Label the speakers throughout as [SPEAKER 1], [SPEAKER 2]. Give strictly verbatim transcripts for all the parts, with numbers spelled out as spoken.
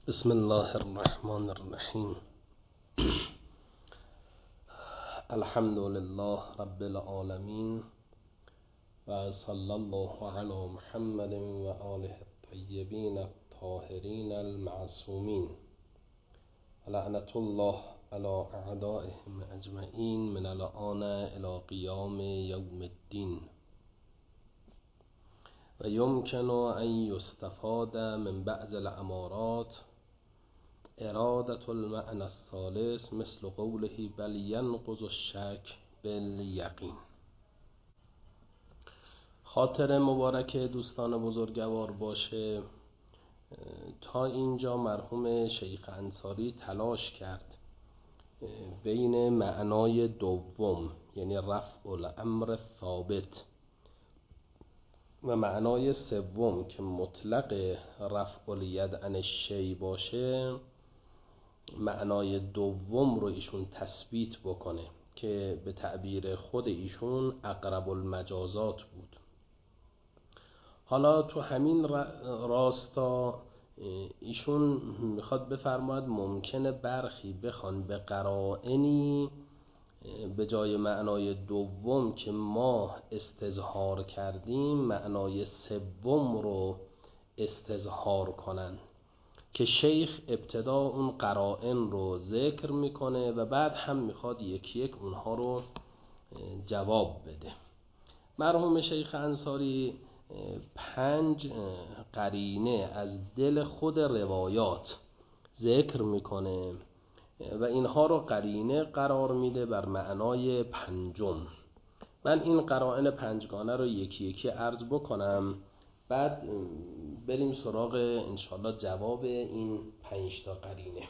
[SPEAKER 1] بسم الله الرحمن الرحیم. الحمد لله رب العالمین و صلی الله علی محمد و آله الطیبین الطاهرین المعصومین و لعنت الله علی اعدائهم اجمعین من الآن الی قیام یوم الدین. و یمکن ان یستفاد من بعض الامارات ارادة المعنى الثالث مثل قوله بل ينقض الشك بالیقین. خاطر مبارک دوستان بزرگوار باشه. تا اینجا مرحوم شیخ انصاری تلاش کرد بین معنای دوم یعنی رفع الامر ثابت و معنای سوم که مطلق رفع الید عن الشیء باشه، معنای دوم رو ایشون تثبیت بکنه که به تعبیر خود ایشون اقرب المجازات بود. حالا تو همین راستا ایشون میخواد بفرماید ممکنه برخی بخوان به قرائنی به جای معنای دوم که ما استظهار کردیم معنای سوم رو استظهار کنن که شیخ ابتدا اون قرائن رو ذکر میکنه و بعد هم میخواد یکی یک اونها رو جواب بده. مرحوم شیخ انصاری پنج قرینه از دل خود روایات ذکر میکنه و اینها رو قرینه قرار میده بر معنای پنجم. من این قرائن پنجگانه رو یکی یکی عرض بکنم، بعد بریم سراغ انشاءالله جواب این پنج تا قرینه.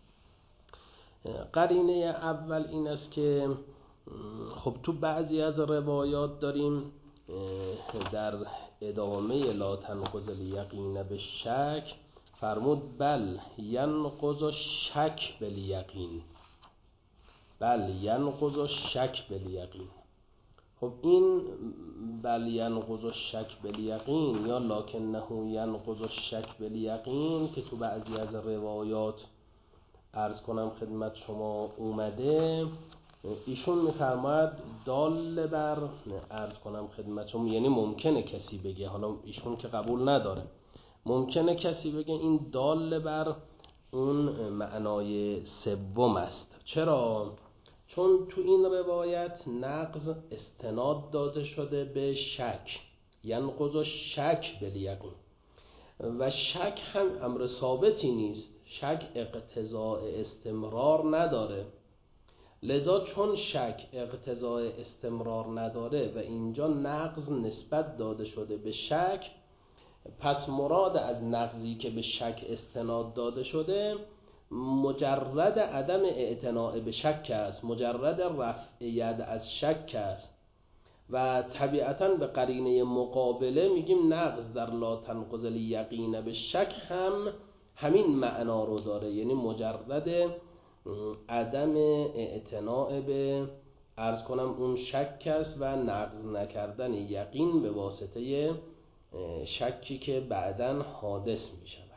[SPEAKER 1] قرینه اول این است که خب تو بعضی از روایات داریم در ادامه لا تنقض الیقین بالشک فرمود بل ینقض الشک بالیقین، بل ینقض الشک بالیقین. خب این بل ینقض الشک بالیقین یا لکنه ینقض الشک بالیقین که تو بعضی از روایات عرض کنم خدمت شما اومده، ایشون میفرماید دال بر عرض کنم خدمت شما، یعنی ممکنه کسی بگه، حالا ایشون که قبول نداره، ممکنه کسی بگه این دال بر اون معنای سوم است. چرا؟ چون تو این روایت نقض استناد داده شده به شک، ینقض شک بالیقین، و شک هم امر ثابتی نیست، شک اقتضاء استمرار نداره. لذا چون شک اقتضاء استمرار نداره و اینجا نقض نسبت داده شده به شک، پس مراد از نقضی که به شک استناد داده شده مجرد عدم اعتناء به شک است، مجرد رفع ید از شک است و طبیعتاً به قرینه مقابله میگیم نقض در لا تنقض الیقین بالشک هم همین معنا رو داره، یعنی مجرد عدم اعتناء به عرض کنم اون شک است و نقض نکردن یقین به واسطه شکی که بعداً حادث می شود.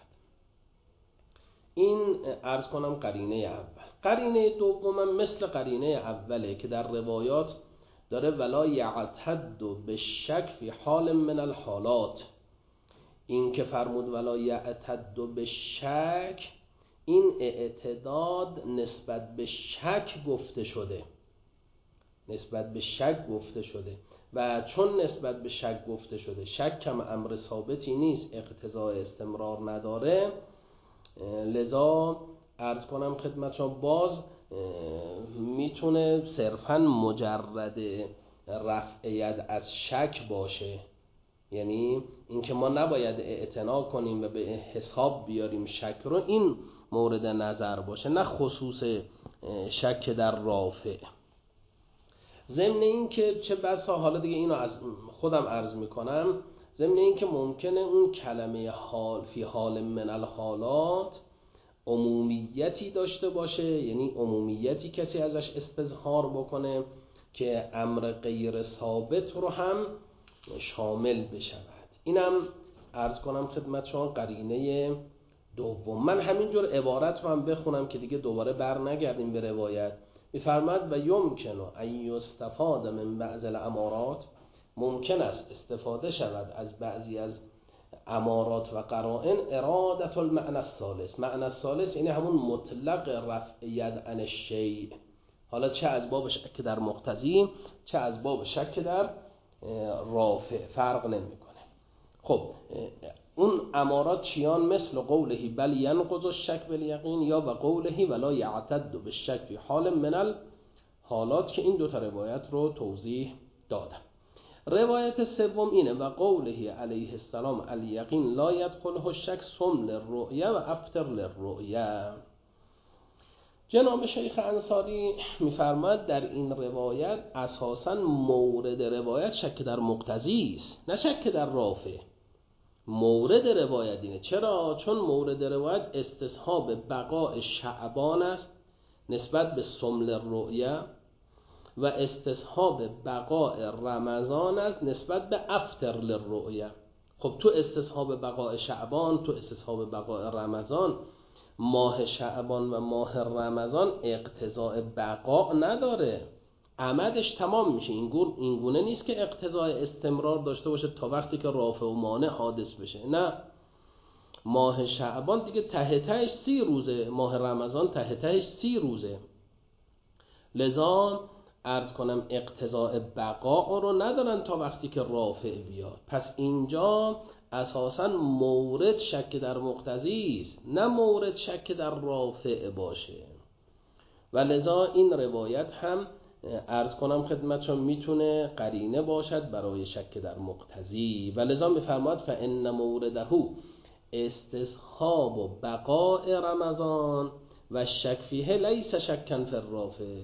[SPEAKER 1] این عرض کنم قرینه اول. قرینه دومم مثل قرینه اوله که در روایات داره ولا یعتد بالشک فی حال من الحالات. این که فرمود ولا یعتد بالشک، این اعتداد نسبت به شک گفته شده، نسبت به شک گفته شده و چون نسبت به شک گفته شده، شک هم امر ثابتی نیست، اقتضاء استمرار نداره، لذا عرض کنم خدمت شما باز میتونه صرفاً مجرد رفع ید از شک باشه، یعنی اینکه ما نباید اعتنا کنیم و به حساب بیاریم شک رو، این مورد نظر باشه، نه خصوص شک در رافع. ضمن این که چه بسا، حالا دیگه اینو از خودم عرض میکنم، ضمن این که ممکنه اون کلمه حال فی حال من الحالات عمومیتی داشته باشه، یعنی عمومیتی کسی ازش استظهار بکنه که امر غیر ثابت رو هم شامل بشود. اینم عرض کنم خدمت شما قرینه دوم من همینجور عبارت رو هم بخونم که دیگه دوباره بر نگردیم به روایت. میفرماد و یمکن ان یستفاد من بعض الامارات، ممکن است استفاده شود از بعضی از امارات و قرائن ارادت المعنى الثالث. معنی الثالث یعنی همون مطلق رفع ید عن الشیء، حالا چه از باب شک در مقتضی چه از باب شک در رافع، فرق نمیکنه. خب اون امارات چیان؟ مثل قوله بل ینقض الشک بالیقین، یا و قوله ولا یعتد بالشک فی حال من الحالات، که این دو تا روایت رو توضیح دادم. روایت سوم اینه و قوله علیه السلام الیقین لا یدخله الشک صم للرؤیا و افطر للرؤیا. جناب شیخ انصاری میفرماد در این روایت اساساً مورد روایت شک در مقتضی است، نه شک در رافع. مورد روایت اینه. چرا؟ چون مورد روایت استصحاب بقاء شعبان است نسبت به صم للرؤیا و استصحاب بقاء رمضان است نسبت به افطر للرؤیا. خب تو استصحاب بقاء شعبان، تو استصحاب بقاء رمضان، ماه شعبان و ماه رمضان اقتضاء بقاء نداره، عمدش تمام میشه. این گونه نیست که اقتضاء استمرار داشته باشه تا وقتی که رافع و مانع حادث بشه. نه، ماه شعبان دیگه ته تهش سی روزه، ماه رمضان ته تهش سی روزه. لذا عرض کنم اقتضاء بقاء رو ندارن تا وقتی که رافع بیاد. پس اینجا اساساً مورد شک در مقتضی است، نه مورد شک در رافع باشه. و لذا این روایت هم عرض کنم خدمتشون میتونه قرینه باشد برای شک در مقتضی. و لذا میفرماد فان مورده استصحاب و بقاء رمضان و شک فیه لیس شکن فی الرافع.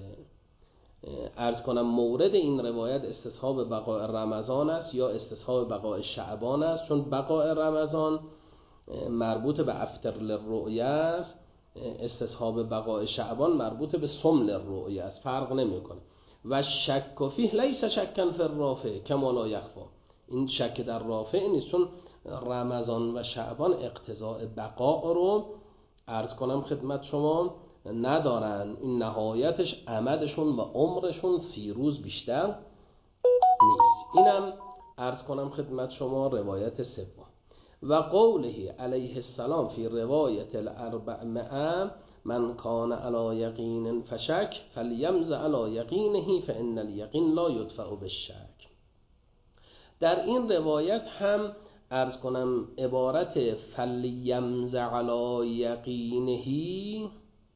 [SPEAKER 1] عرض کنم مورد این روایت استصحاب بقاء رمضان است یا استصحاب بقاء شعبان است، چون بقاء رمضان مربوط به افطر للرؤیا است، استصحاب بقاء شعبان مربوط به صم للرؤیا است، فرق نمیکنه. و شک فیه لیس شکن فی الرافع کما لا یخفی، این شک در رافع نیست، چون رمضان و شعبان اقتضاء بقاء رو عرض کنم خدمت شما ندارن، این نهایتش عمدشون و عمرشون سی روز بیشتر نیست. اینم عرض کنم خدمت شما روایت سوم. و قوله علیه السلام فی روایت الاربعمائه من کان علی یقین فشک فلیمزع علی یقینه فان الیقین لا یدفع بالشک. در این روایت هم عرض کنم عبارت فلیمزع علی یقینه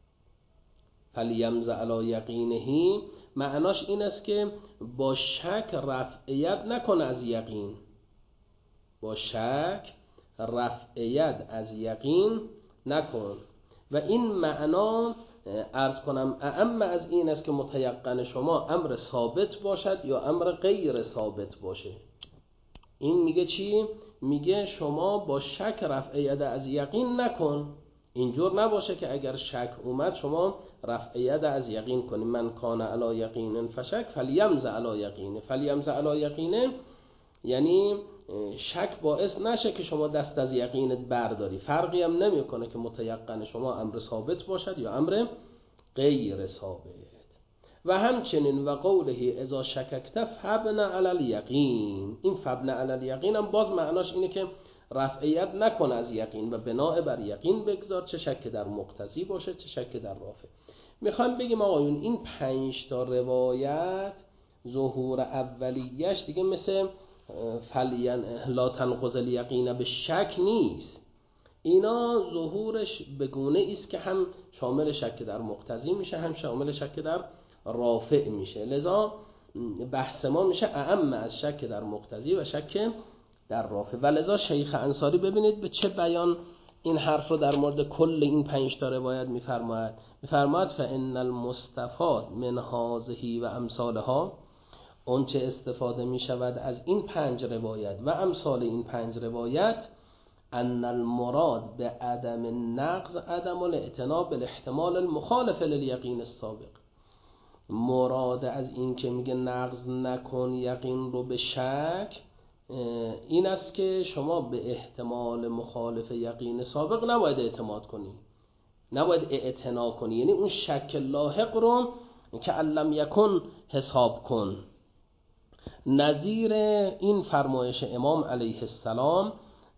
[SPEAKER 1] فلیمزع علی یقینه معناش این است که با شک رفعیت نکن از یقین، با شک رفعیت از یقین نکن. و این معنا عرض کنم اعم از این است که متیقن شما امر ثابت باشد یا امر غیر ثابت باشه. این میگه چی؟ میگه شما با شک رفعیت از یقین نکن. اینجور نباشه که اگر شک اومد شما رفعیت از یقین کنی. من کان علی یقین فشک فلیمزع علی یقینه. فلیمزع علی یقینه یعنی شک باعث نشه که شما دست از یقینت برداری. فرقی هم نمیکنه که متیقن شما امر ثابت باشد یا امر غیر ثابت. و همچنین و قوله اذا شککت فبن علی الیقین، این فبن علی الیقین هم باز معناش اینه که رفعیت نکن از یقین و بناء بر یقین بگذار، چه شک در مقتضی باشه چه شک در رافع. میخوام بگیم آقایون این پنج تا روایت ظهور اولیش دیگه مثل فلین لا تنقض الیقین به شک نیست. اینا ظهورش به گونه است که هم شامل شک در مقتضی میشه هم شامل شک در رافع میشه. لذا بحث ما میشه اعم از شک در مقتضی و شک در رافع. و لذا شیخ انصاری ببینید به چه بیان این حرف رو در مورد کل این پنج تا روایت میفرماید. میفرماید فان المستفاد من هذه و امثالها، اون چه استفاده می شود از این پنج روایت و امثال این پنج روایت، ان المراد به عدم نقض عدم الاعتنا بالاحتمال المخالف للیقین السابق. مراد از این که میگه نقض نکن یقین رو به شک، این است که شما به احتمال مخالف یقین سابق نباید اعتماد کنی، نباید اعتنا کنی، یعنی اون شک لاحق رو که علم یکن حساب کن. نظیر این فرمایش امام علیه السلام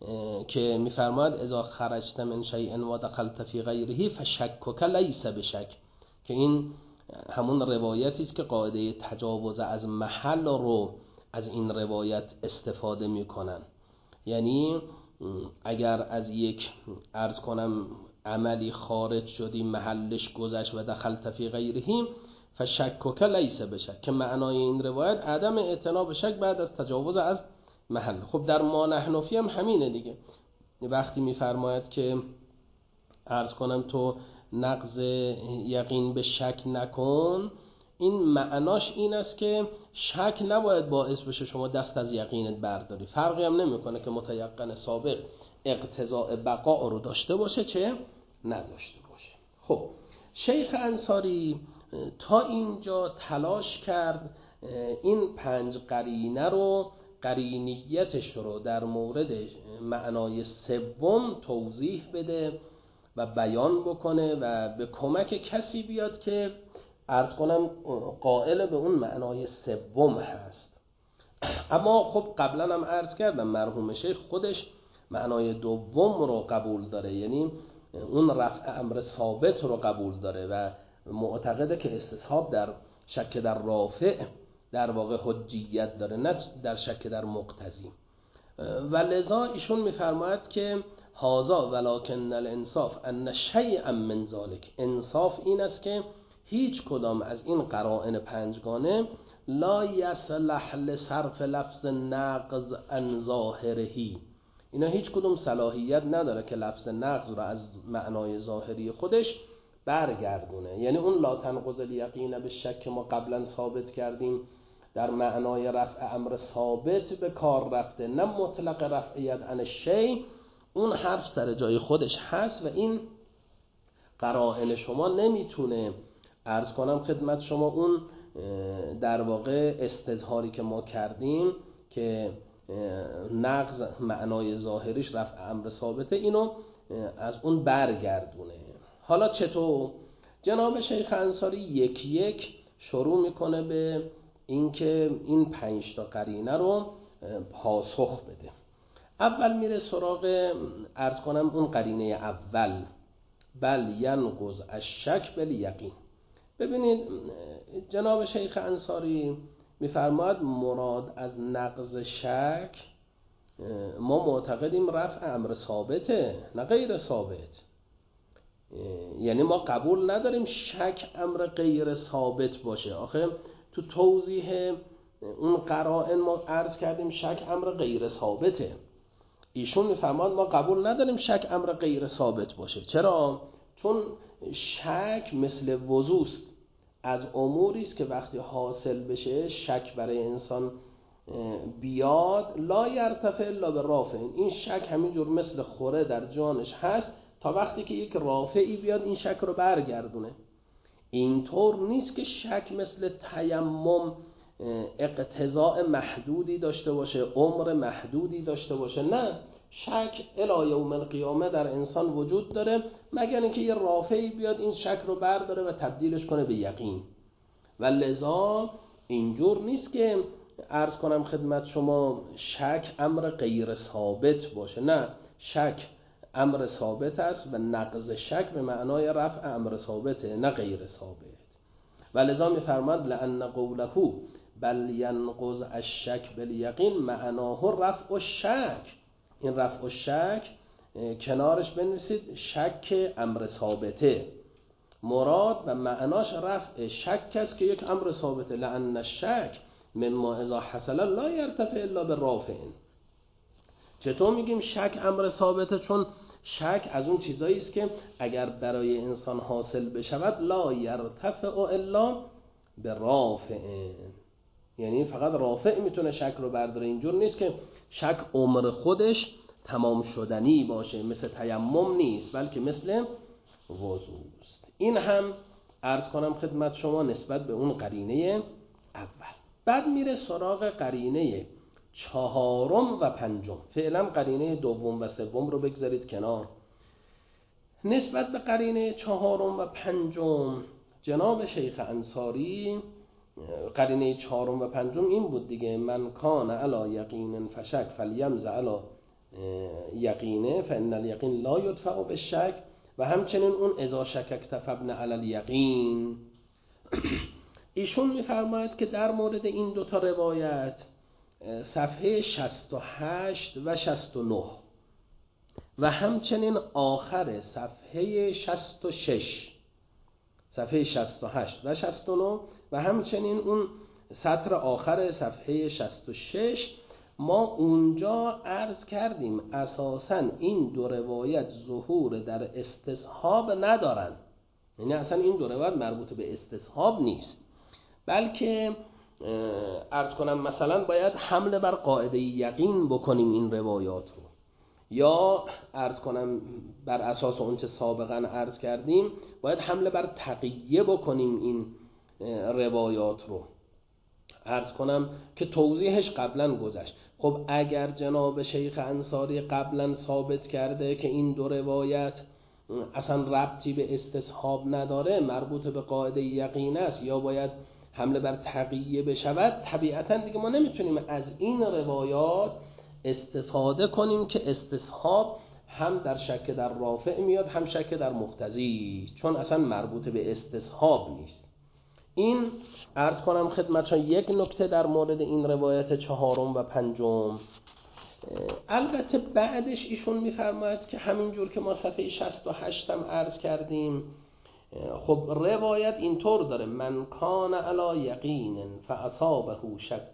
[SPEAKER 1] که میفرماید اذا خرجت من شیء و دخلت فی غیره فشکک لیس بشک، که این همون روایتی است که قاعده تجاوز از محل رو از این روایت استفاده میکنن. یعنی اگر از یک عرض کنم عملی خارج شدی، محلش گذشت و دخلت فی غیره فشکک لیس بشک، که معنای این روایت عدم اعتنا به شک بعد از تجاوز از محل. خب در ما نحنفی هم همینه دیگه، وقتی میفرماید که عرض کنم تو نقض یقین به شک نکن، این معناش این است که شک نباید باعث بشه شما دست از یقینت برداری. فرقی هم نمیکنه که متیقن سابق اقتضاء بقا رو داشته باشه چه نداشته باشه. خب شیخ انصاری تا اینجا تلاش کرد این پنج قرینه رو، قرینیتش رو در مورد معنای سوم توضیح بده و بیان بکنه و به کمک کسی بیاد که عرض کنم قائل به اون معنای سوم هست. اما خب قبلا هم عرض کردم مرحوم شیخ خودش معنای دوم رو قبول داره، یعنی اون رفع امر ثابت رو قبول داره و معتقده که استصحاب در شک در رافع در واقع حجیت داره، نه در شک در مقتضی. و لذا ایشون میفرماید که هازا ولکن الانصاف ان شیئا من ذلک، انصاف این است که هیچ کدام از این قرائن پنجگانه لا یصلح لصرف لفظ نقض عن ظاهره، اینا هیچ کدوم صلاحیت نداره که لفظ نقض را از معنای ظاهری خودش برگردونه. یعنی اون لا تنقض الیقین به شک که ما قبلا ثابت کردیم در معنای رفع امر ثابت به کار رفته، نه مطلق رفعیت عن الشیء، اون حرف سر جای خودش هست و این قرائن شما نمیتونه عرض کنم خدمت شما اون در واقع استظهاری که ما کردیم که نقض معنای ظاهریش رفع امر ثابته اینو از اون برگردونه. حالا چطور؟ جناب شیخ انصاری یک یک شروع میکنه به اینکه این پنج تا قرینه رو پاسخ بده. اول میره سراغ عرض کنم اون قرینه اول، بل ینقض الشک بالیقین. ببینید جناب شیخ انصاری میفرماید مراد از نقض شک ما معتقدیم رفع امر ثابته نه غیر ثابت. یعنی ما قبول نداریم شک امر غیر ثابت باشه. آخه تو توضیح اون قرائن ما عرض کردیم شک امر غیر ثابته. ایشون میفرماید ما قبول نداریم شک امر غیر ثابت باشه. چرا؟ چون شک مثل وضوست، از اموری است که وقتی حاصل بشه شک برای انسان بیاد لا یرتفع الا بالرافع. این شک همینجور مثل خوره در جانش هست تا وقتی که یک رافعی بیاد این شک رو برگردونه. اینطور نیست که شک مثل تیمم اقتضاء محدودی داشته باشه، عمر محدودی داشته باشه. نه، شک الی یوم القیامه در انسان وجود داره مگر اینکه یه رافعی بیاد این شک رو برداره و تبدیلش کنه به یقین. و لذا اینجور نیست که عرض کنم خدمت شما شک امر غیر ثابت باشه. نه، شک امر ثابت است و نقض شک به معنای رفع امر ثابته نه غیر ثابت. و لذا می‌فرماید لأن قوله بل ینقض الشک بالیقین معناه رفع الشک. این رفع الشک کنارش بنویسید شک امر ثابته، مراد و معناش رفع شک است که یک امر ثابته. لأن الشک مما اذا حصل لا یرتفع الا بالرافع. چطور میگیم شک امر ثابته؟ چون شک از اون چیزایی است که اگر برای انسان حاصل بشود لا یرتفع الا برافع، یعنی فقط رافع میتونه شک رو برداره. اینجور نیست که شک عمر خودش تمام شدنی باشه، مثل تیمم نیست بلکه مثل وضوست. این هم عرض کنم خدمت شما نسبت به اون قرینه اول. بعد میره سراغ قرینه چهارم و پنجم. فعلا قرینه دوم و سوم رو بگذارید کنار. نسبت به قرینه چهارم و پنجم جناب شیخ انصاری قرینه چهارم و پنجم این بود دیگه: من کان علی یقین فشک فلیمز علی یقینه فان الیقین لا یدفع بالشک. و همچنین اون اذا شککت فابن علی الیقین. ایشون میفرماید که در مورد این دوتا روایت صفحه شصت و هشت و شصت و نه و همچنین آخر صفحه شصت و شش، صفحه شصت و هشت و شصت و نه و همچنین اون سطر آخر صفحه شصت و شش، ما اونجا عرض کردیم اساساً این دو روایت ظهور در استصحاب ندارن. یعنی اصلا این دو روایت مربوط به استصحاب نیست، بلکه عرض کنم مثلا باید حمله بر قاعده یقین بکنیم این روایات رو، یا عرض کنم بر اساس اون چه سابقا عرض کردیم باید حمله بر تقیه بکنیم این روایات رو. عرض کنم که توضیحش قبلا گذشت. خب اگر جناب شیخ انصاری قبلا ثابت کرده که این دو روایت اصلا ربطی به استصحاب نداره، مربوط به قاعده یقین است، یا باید حمله بر تقیه بشود، طبیعتا دیگه ما نمیتونیم از این روایات استفاده کنیم که استصحاب هم در شک در رافع میاد هم شک در مقتضی، چون اصلا مربوط به استصحاب نیست. این عرض کنم خدمتشان یک نکته در مورد این روایت چهارم و پنجم. البته بعدش ایشون میفرماید که همینجور که ما صفحه شصت و هشت هم عرض کردیم، خب روایت اینطور داره: من کان علی یقین فاصابه شک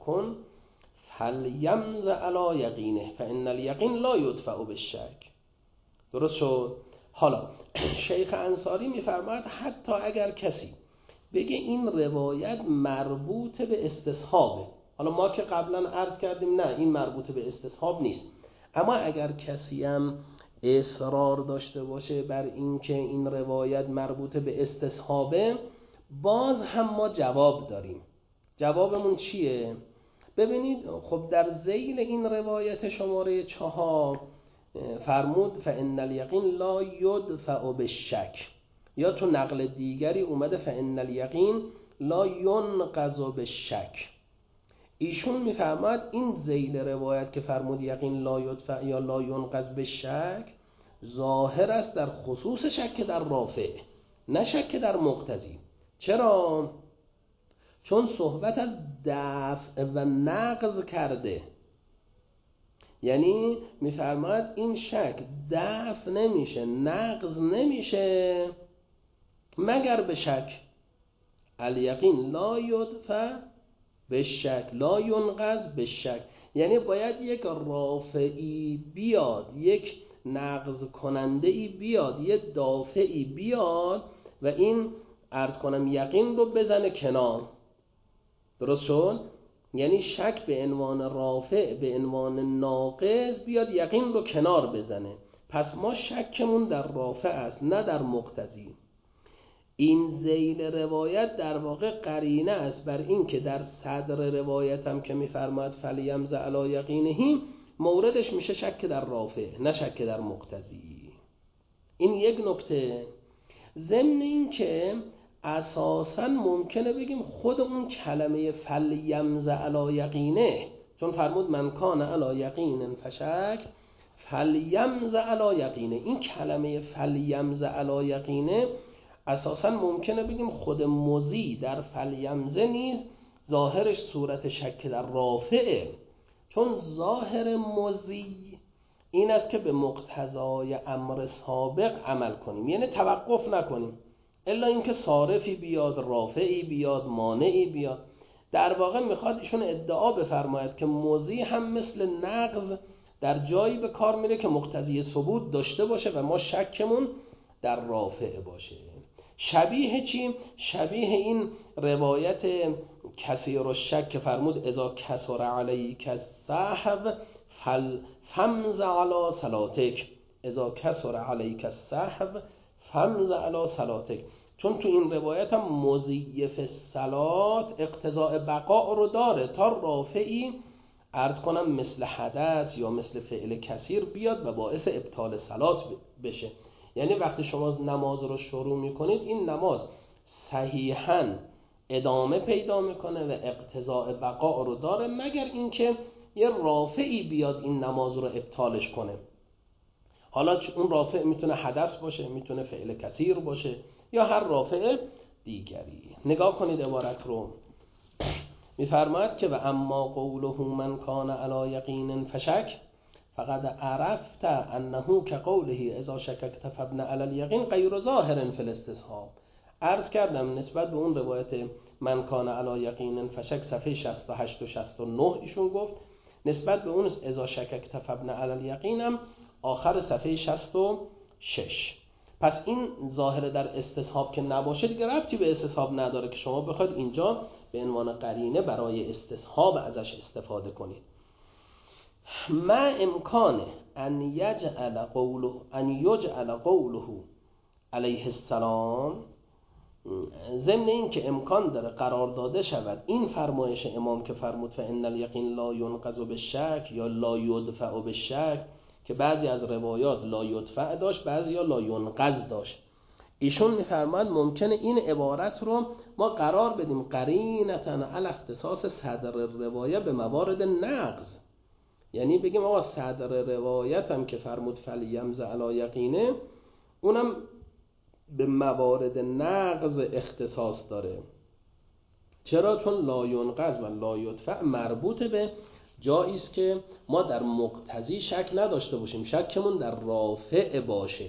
[SPEAKER 1] فلیمز علی یقینه فان الیقین لا یدفع بالشک. درست شد؟ حالا شیخ انصاری میفرماید حتی اگر کسی بگه این روایت مربوط به استصحابه، حالا ما که قبلا عرض کردیم نه این مربوط به استصحاب نیست، اما اگر کسی هم اصرار داشته باشه بر این که این روایت مربوط به استصحابه، باز هم ما جواب داریم. جوابمون چیه؟ ببینید خب در ذیل این روایت شماره چهار فرمود فان الیقین لا یدفع بالشک، یا تو نقل دیگری اومده فان الیقین لا ینقض بالشک. ایشون میفرماید این ذیل روایت که فرمود یقین لا یدفع یا لا ینقض بالشک ظاهر است در خصوص شک در رافع، نه شک در مقتضی. چرا؟ چون صحبت از دفع و نقض کرده، یعنی میفرماید این شک دفع نمیشه نقض نمیشه مگر به شک. الیقین لا یدفع بالشک لا ینقض بالشک، یعنی باید یک رافعی بیاد، یک نقض کننده ای بیاد، یک دافعی بیاد و این عرض کنم یقین رو بزنه کنار. درست شد؟ یعنی شک به عنوان رافع به عنوان ناقض بیاد یقین رو کنار بزنه. پس ما شکمون در رافع است نه در مقتضی. این ذیل روایت در واقع قرینه است بر این که در صدر روایت هم که میفرماید فلیمز علی یقینه موردش میشه شک در رافع نه شک در مقتضی. این یک نکته. ضمن این که اساساً ممکنه بگیم خود اون کلمه فلیمز علی یقینه، چون فرمود من کان علی یقین فشک فلیمز علی یقینه، این کلمه فلیمز علی یقینه اساساً ممکنه بگیم خود مضی در فلیمزه نیز ظاهرش صورت شک در رافعه، چون ظاهر مضی این است که به مقتضای امر سابق عمل کنیم، یعنی توقف نکنیم الا اینکه صارفی بیاد، رافعی بیاد، مانعی بیاد. در واقع میخواد ایشون ادعا بفرماید که مضی هم مثل نقض در جایی به کار میره که مقتضی ثبوت داشته باشه و ما شکمون در رافع باشه. شبیه چی؟ شبیه این روایت کثیر الشک که فرمود اذا کثر علیک السهو فمز علی صلاتک، اذا کثر علیک السهو فمز علی صلاتک، چون تو این روایت هم مضیف صلات اقتضاء بقاء رو داره تا رافعی عرض کنم مثل حدث یا مثل فعل کثیر بیاد و باعث ابطال صلات بشه. یعنی وقتی شما نماز رو شروع میکنید این نماز صحیحاً ادامه پیدا میکنه و اقتضاء بقا رو داره، مگر اینکه یه رافعی بیاد این نماز رو ابطالش کنه. حالا اون رافع میتونه حدث باشه، میتونه فعل کثیر باشه یا هر رافع دیگری. نگاه کنید عبارت رو، میفرماید که و اما قوله من کان علی یقین فشک فقد عرفت انه كقوله اذا شککت فابن علی الیقین غیر ظاهر فی الاستصحاب. عرض کردم نسبت به اون روایت من کان علی یقین فشک صفحه شصت و هشت و شصت و نه ایشون گفت، نسبت به اون اذا شککت فابن علی الیقین هم آخر صفحه شصت و شش. پس این ظاهر در استصحاب که نباشه دیگه ربطی به استصحاب نداره که شما بخواید اینجا به عنوان قرینه برای استصحاب ازش استفاده کنید. ما امکانه ان یجعل قوله ان یجعل قوله علیه السلام، ضمن این که امکان داره قرار داده شود این فرمایش امام که فرمود فان الیقین لا ینقض بالشک یا لا یدفع بالشک، که بعضی از روایات لا یدفع داشت، بعضی ها لا ینقض داشت. ایشون میفرماید ممکنه این عبارت رو ما قرار بدیم قرینتن علی اختصاص صدر روایه به موارد نقض، یعنی بگیم آقا صدر روایت هم که فرمود فلیمز علی یقینه اونم به موارد نقض اختصاص داره. چرا؟ چون لا ینقض و لا یدفع مربوط به جایی است که ما در مقتضی شک نداشته باشیم، شکمون در رافع باشه.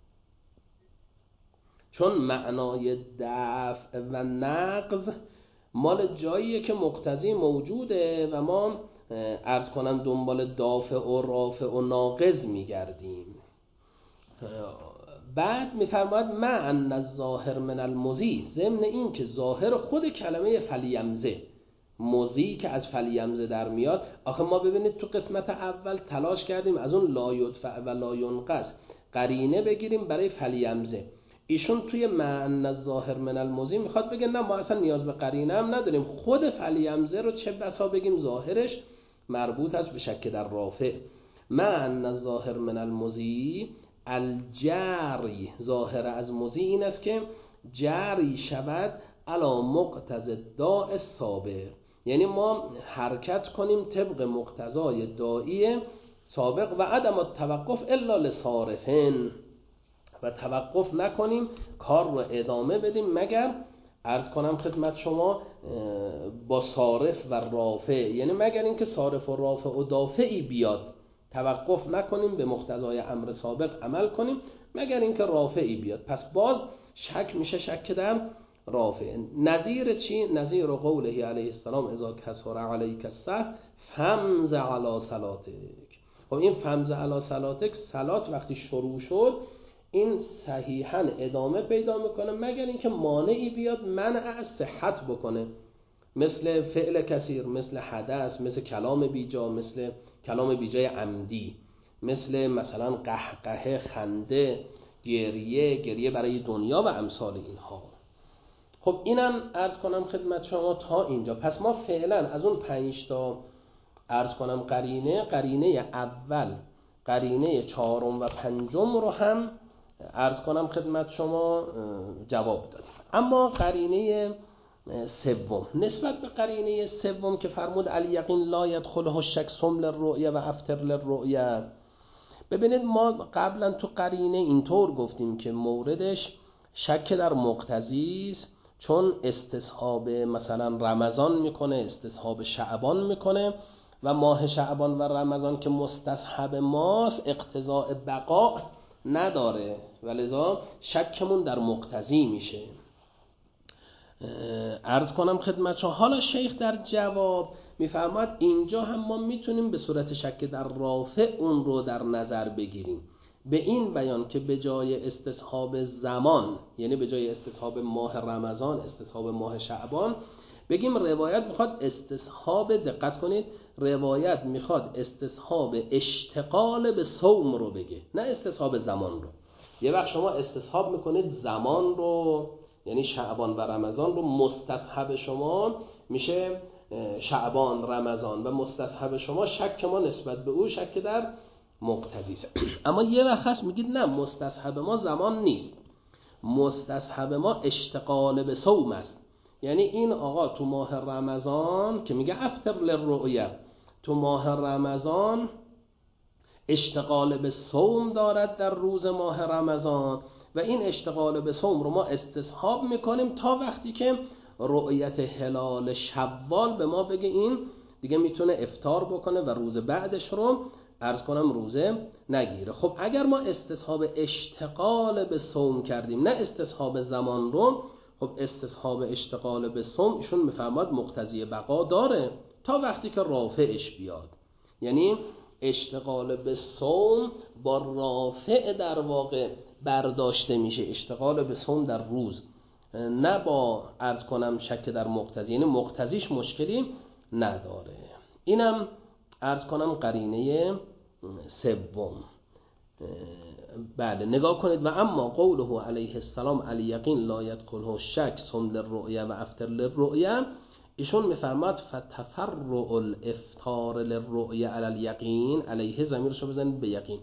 [SPEAKER 1] چون معنای دفع و نقض مال جاییه که مقتضی موجوده و ما عرض کنم دنبال دافع و رافع و ناقض میگردیم. بعد میفرماید مع الظاهر من المضی، ضمن این که ظاهر خود کلمه فلیمزه، مضی که از فلیمزه در میاد. آخه ما ببینید تو قسمت اول تلاش کردیم از اون لا یدفع و لا ینقض قرینه بگیریم برای فلیمزه. ایشون توی معنی الظاهر من المضی میخواد بگه نه ما اصلا نیاز به قرینه هم نداریم، خود فلیمزه رو چه بسا بگیم ظاهرش مربوط است به شک در رافع. معنی الظاهر من المضی الجری، ظاهر از مضی این است که جری شود علی مقتضی الداء السابق، یعنی ما حرکت کنیم طبق مقتضای داعی سابق و عدم التوقف الا لصارفین، و توقف نکنیم کار رو ادامه بدیم مگر عرض کنم خدمت شما با صارف و رافع، یعنی مگر اینکه صارف و رافع و دافعی بیاد توقف نکنیم، به مقتضای امر سابق عمل کنیم مگر اینکه رافعی بیاد. پس باز شک میشه شک در رافع. نظیر چی؟ نظیر قوله علیه السلام اذا کسر علیک السهو فمز علی صلاتک. خب این فمز علی صلاتک، صلات وقتی شروع شد این صحیحاً ادامه پیدا میکنه مگر اینکه مانعی بیاد منع از صحت بکنه، مثل فعل کثیر، مثل حدث، مثل کلام بیجا، مثل کلام بیجای عمدی، مثل مثلا قهقه، خنده، گریه، گریه برای دنیا و امثال اینها. خب اینم عرض کنم خدمت شما تا اینجا. پس ما فعلا از اون پنج تا عرض کنم قرینه، قرینه اول، قرینه چهارم و پنجم رو هم عرض کنم خدمت شما جواب دادیم. اما قرینه سوم، نسبت به قرینه سوم که فرمود الیقین لا یدخله الشک صم للرؤیا و افطر للرؤیا، ببینید ما قبلا تو قرینه اینطور گفتیم که موردش شک در مقتضی است، چون استصحاب مثلا رمضان میکنه، استصحاب شعبان میکنه و ماه شعبان و رمضان که مستصحب ماست اقتضاء بقا نداره و لذا شکمون در مقتضی میشه. عرض کنم خدمت شما حالا شیخ در جواب میفرماید اینجا هم ما میتونیم به صورت شک در رافع اون رو در نظر بگیریم، به این بیان که به جای استصحاب زمان، یعنی به جای استصحاب ماه رمضان، استصحاب ماه شعبان، بگیم روایت میخواد استصحاب، دقت کنید، روایت میخواد استصحاب اشتغال به صوم رو بگه، نه استصحاب زمان رو. یه وقت شما استصحاب میکنید زمان رو، یعنی شعبان و رمضان رو، مستصحب شما میشه شعبان، رمضان و مستصحب شما شک ما نسبت به او شک در مقتضی است. اما یه وقت هست میگید نه مستصحب ما زمان نیست، مستصحب ما اشتغال به صوم است. یعنی این آقا تو ماه رمضان که میگه افطر للرؤیه، تو ماه رمضان اشتغال به صوم دارد در روز ماه رمضان و این اشتغال به صوم رو ما استصحاب میکنیم تا وقتی که رؤیت هلال شوال به ما بگه این دیگه میتونه افطار بکنه و روز بعدش رو عرض کنم روزه نگیره. خب اگر ما استصحاب اشتغال به صوم کردیم نه استصحاب زمان رو، خب استصحاب اشتغال به صوم ایشون میفرماد مقتضی بقا داره تا وقتی که رافعش بیاد. یعنی اشتغال به صوم با رافع در واقع برداشته میشه، اشتغال به صوم در روز، نه با عرض کنم شک در مقتضی، یعنی مقتضیش مشکلی نداره. اینم عرض کنم قرینه سوم. بله نگاه کنید و اما قوله علیه السلام علی یقین لا یدخله شک صم للرؤیا و افطر للرؤیا، ایشون میفرماد فتفرع الافطار للرؤیا علی الیقین، علیه ضمیرشو بزنید به یقین،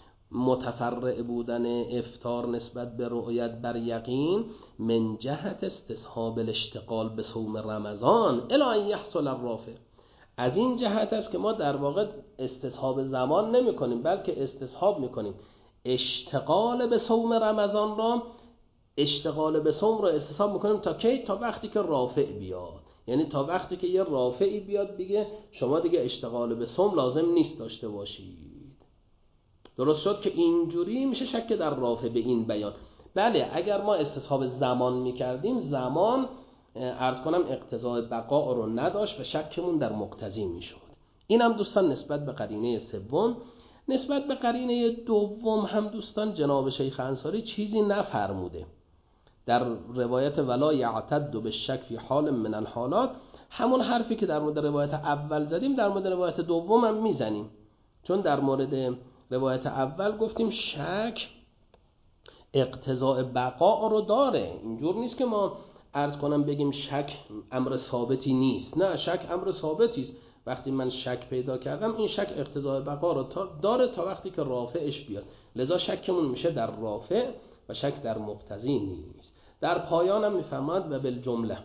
[SPEAKER 1] متفرع بودن افطار نسبت به رؤیت بر یقین من جهت استصحاب الاشتغال به صوم رمضان الی ان یحصل الرافع، از این جهت است که ما در واقع استصحاب زمان نمی کنیم بلکه استصحاب می کنیم اشتغال به صوم رمضان را، اشتغال به صوم را استصحاب می کنیم تا کی؟ تا وقتی که رافع بیاد. یعنی تا وقتی که یه رافعی بیاد بگه شما دیگه اشتغال به صوم لازم نیست داشته باشید. درست شد که اینجوری میشه شک در رافع به این بیان. بله اگر ما استصحاب زمان میکردیم زمان عرض کنم اقتضای بقا رو نداشت و شکمون در مقتضی میشد. اینم دوستان نسبت به قرینه سوم. نسبت به قرینه دوم هم دوستان جناب شیخ انصاری چیزی نفرموده. در روایت ولا یعتد بالشک فی حال من الحالات، همون حرفی که در مورد روایت اول زدیم در مورد روایت دوم هم میزنیم. چون در مورد روایت اول گفتیم شک اقتضاء بقا رو داره، اینجور نیست که ما عرض کنم بگیم شک امر ثابتی نیست، نه شک امر ثابتی است. وقتی من شک پیدا کردم این شک اقتضاء بقا رو داره تا وقتی که رافعش بیاد، لذا شکمون میشه در رافع و شک در مقتضی نیست. در پایانم میفرماد و بالجمله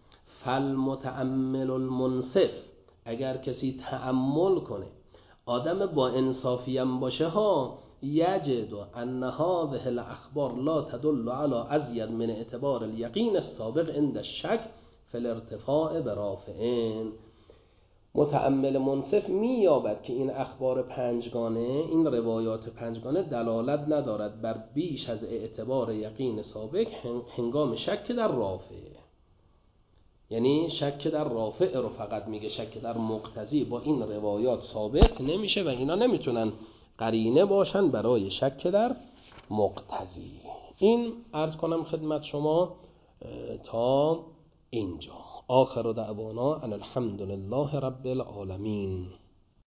[SPEAKER 1] فالمتأمل المنصف، اگر کسی تأمل کنه آدم با انصافی هم باشه ها، یجد ان هذه الاخبار لا تدل على ازید من اعتبار الیقین السابق عند الشک فی الارتفاع برافعین. متأمل منصف مییابد که این اخبار پنجگانه، این روایات پنجگانه دلالت ندارد بر بیش از اعتبار یقین سابق هنگام شک در رافع. یعنی شک در رافع رو فقط میگه، شک در مقتضی با این روایات ثابت نمیشه و اینا نمیتونن قرینه باشن برای شک در مقتضی. این عرض کنم خدمت شما تا اینجا. آخر دعوانا ان الحمد لله رب العالمین.